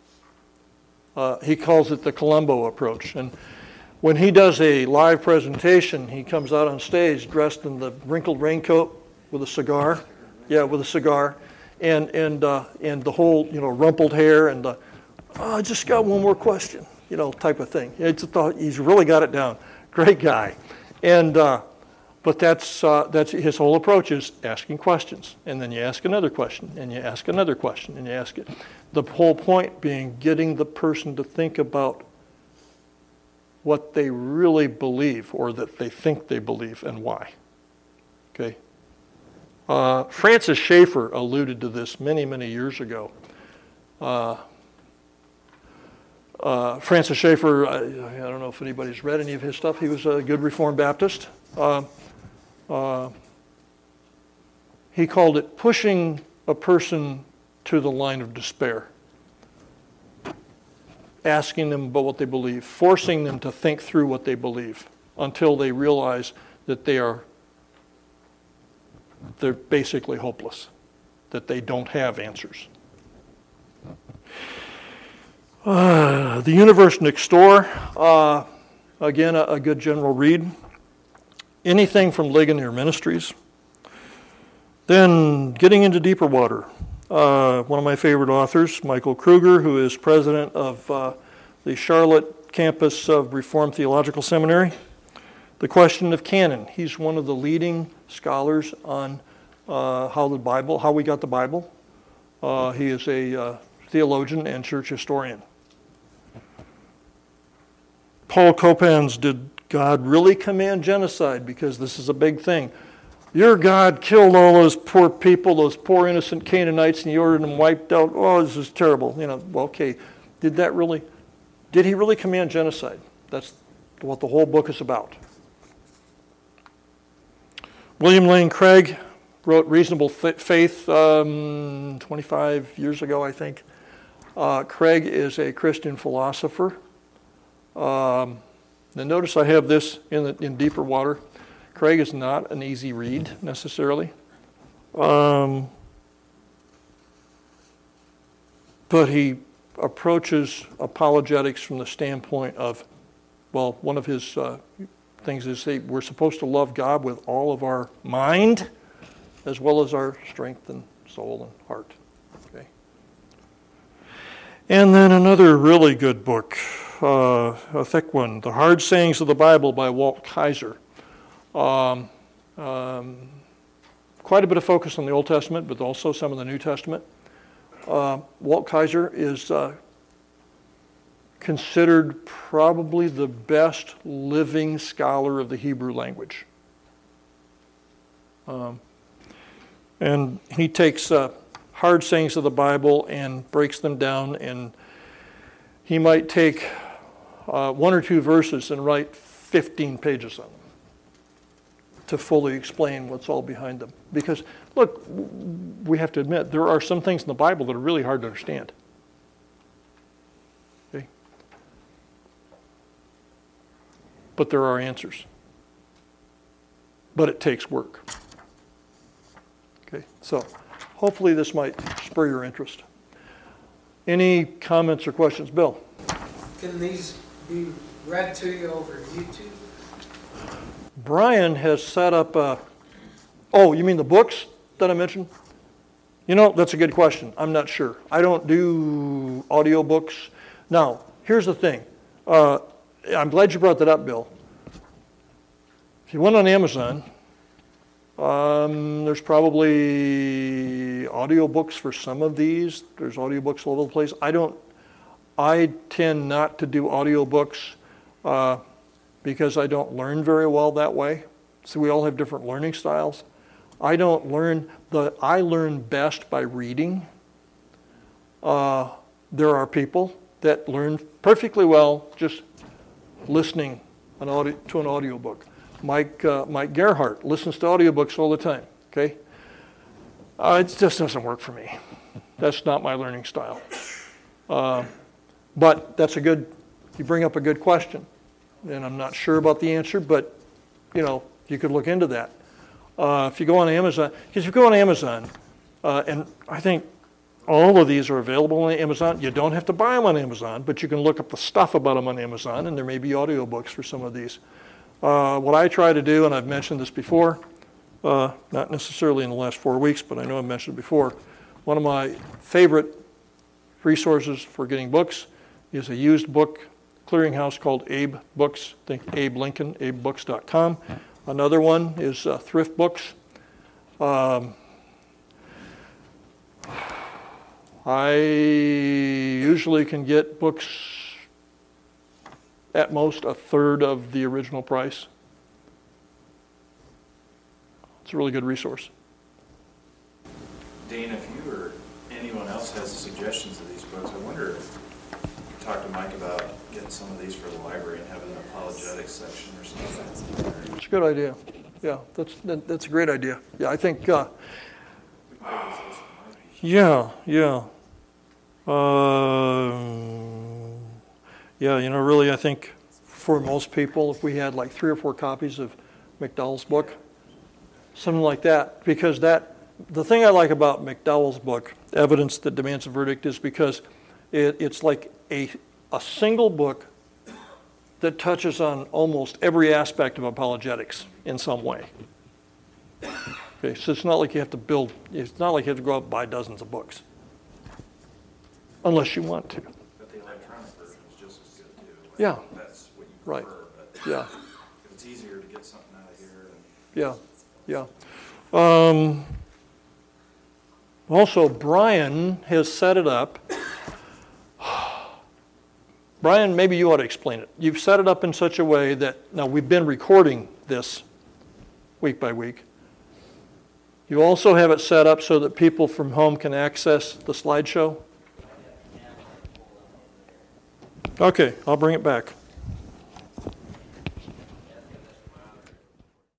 He calls it the Columbo approach. And when he does a live presentation, he comes out on stage dressed in the wrinkled raincoat with a cigar. Yeah, with a cigar. And the whole, rumpled hair and the, I just got one more question, type of thing. He's really got it down. Great guy. And but that's his whole approach is asking questions. And then you ask another question, and you ask another question, and you ask it. The whole point being getting the person to think about what they really believe or that they think they believe and why. Okay? Francis Schaeffer alluded to this many, many years ago. Francis Schaeffer, I don't know if anybody's read any of his stuff. He was a good Reformed Baptist. He called it pushing a person to the line of despair. Asking them about what they believe, forcing them to think through what they believe until they realize that they're basically hopeless, that they don't have answers. The Universe Next Door, again, a good general read. Anything from Ligonier Ministries. Then getting into deeper water. One of my favorite authors, Michael Kruger, who is president of the Charlotte campus of Reformed Theological Seminary. The Question of Canon. He's one of the leading scholars on how we got the Bible. He is a theologian and church historian. Paul Copan's Did God Really Command Genocide? Because this is a big thing. Your God killed all those poor people, those poor innocent Canaanites, and you ordered them wiped out. Oh, this is terrible. Okay, did he really command genocide? That's what the whole book is about. William Lane Craig wrote Reasonable Faith 25 years ago, I think. Craig is a Christian philosopher. Now notice I have this in deeper water. Craig is not an easy read necessarily. But he approaches apologetics from the standpoint of, one of his things is we're supposed to love God with all of our mind as well as our strength and soul and heart. Okay. And then another really good book, a thick one, The Hard Sayings of the Bible by Walt Kaiser. Quite a bit of focus on the Old Testament, but also some of the New Testament. Walt Kaiser is considered probably the best living scholar of the Hebrew language. And he takes hard sayings of the Bible and breaks them down, and he might take one or two verses and write 15 pages on them to fully explain what's all behind them. Because, look, we have to admit, there are some things in the Bible that are really hard to understand. Okay? But there are answers. But it takes work. Okay, so hopefully this might spur your interest. Any comments or questions? Bill? Can these be read to you over YouTube? Brian has set up you mean the books that I mentioned? That's a good question. I'm not sure. I don't do audiobooks. Now, here's the thing. I'm glad you brought that up, Bill. If you went on Amazon, there's probably audiobooks for some of these. There's audiobooks all over the place. I tend not to do audiobooks because I don't learn very well that way. So we all have different learning styles. I learn best by reading. There are people that learn perfectly well just listening to an audiobook. Mike Gerhardt listens to audiobooks all the time, okay? It just doesn't work for me. That's not my learning style. But you bring up a good question. And I'm not sure about the answer, but, you could look into that. If you go on Amazon, and I think all of these are available on Amazon. You don't have to buy them on Amazon, but you can look up the stuff about them on Amazon, and there may be audiobooks for some of these. What I try to do, and I've mentioned this before, not necessarily in the last 4 weeks, but I know I've mentioned it before, one of my favorite resources for getting books is a used book clearinghouse called Abe Books. Think Abe Lincoln, abebooks.com. Another one is Thrift Books. I usually can get books at most a third of the original price. It's a really good resource. Dane, if you or anyone else has suggestions of these books, I wonder if you talk to Mike about getting some of these for the library and having an apologetics section or something. It's a good idea. Yeah, that's a great idea. Yeah, I think. Yeah. Really, I think for most people, if we had like 3 or 4 copies of McDowell's book, something like that, because the thing I like about McDowell's book, Evidence That Demands a Verdict, is because it's like a single book that touches on almost every aspect of apologetics in some way. Okay, so it's not like you have to go out and buy dozens of books. Unless you want to. But the electronic version is just as good too. Yeah. That's what you Right. prefer. But Yeah. if it's easier to get something out of here. Yeah. Also, Brian has set it up. Brian, maybe you ought to explain it. You've set it up in such a way that, now we've been recording this week by week. You also have it set up so that people from home can access the slideshow. Okay, I'll bring it back.